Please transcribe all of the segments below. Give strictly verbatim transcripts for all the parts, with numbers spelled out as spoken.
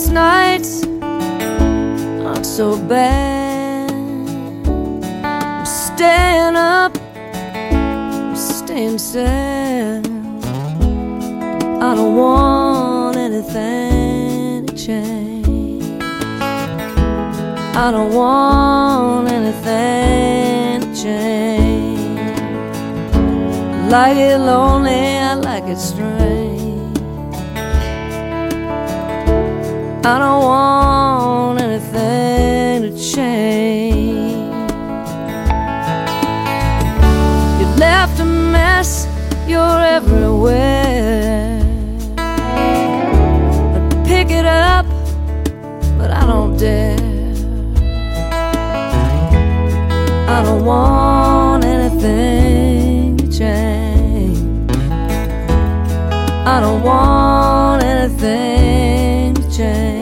Last nights aren't so bad. I'm staying up, I'm staying sad. I don't want anything to change. I don't want anything to change. Like it lonely, I like it strange. I don't want anything to change. You left a mess, you're everywhere. I'd pick it up, but I don't dare. I don't want anything to change. I don't want anything to change.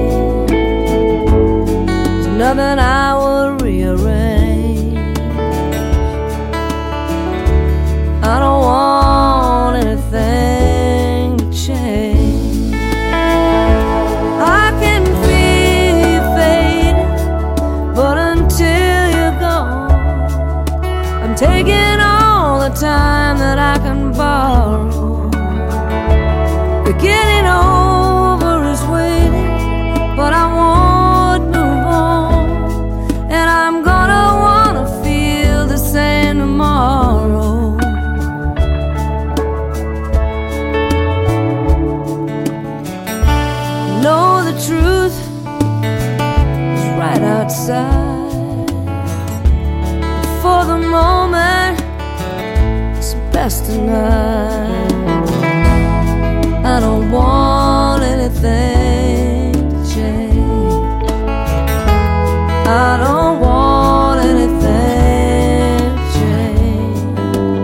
There's nothing I would rearrange. I don't want anything to change. I can feel you fading, but until you're gone, I'm taking all the time that I can borrow. Getting over is waiting, but I won't move on. And I'm gonna wanna feel the same tomorrow. Know the truth is right outside. For the moment, it's best tonight. I don't want anything to change. I don't want anything to change.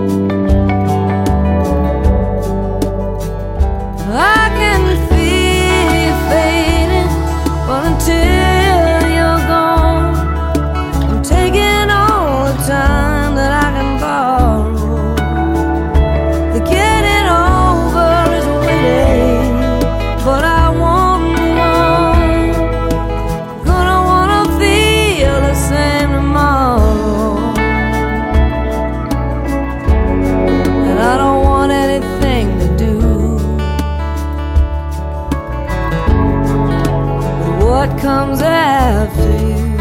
I can feel you fading, but until you're gone, I'm taking all the time that I can borrow. The getting over is but I won't move on. Gonna wanna feel the same tomorrow. And I don't want anything to do with what comes after you.